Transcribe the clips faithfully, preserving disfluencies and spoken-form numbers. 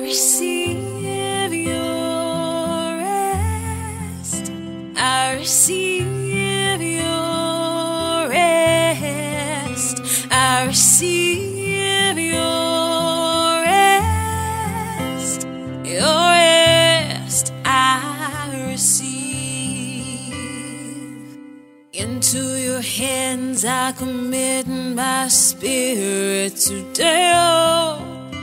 receive your rest. I receive your rest. I receive your rest. Your rest I receive. Into your hands I commit my spirit today. Oh,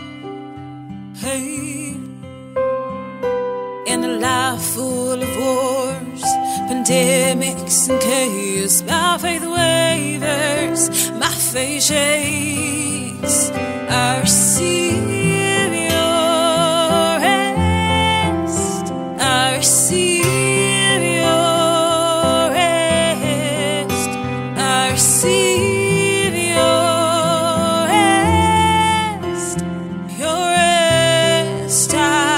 hey. In a life full of wars, pandemics and chaos, my faith wavers, my faith shakes. I receive your rest. I receive your rest. I receive your rest. Your rest I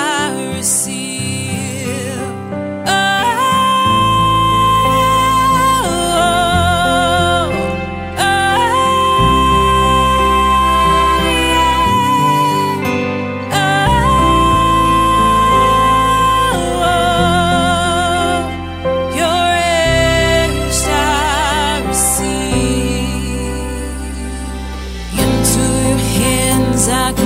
receive. Oh, oh, oh, yeah. Your rest I receive. Into your hands I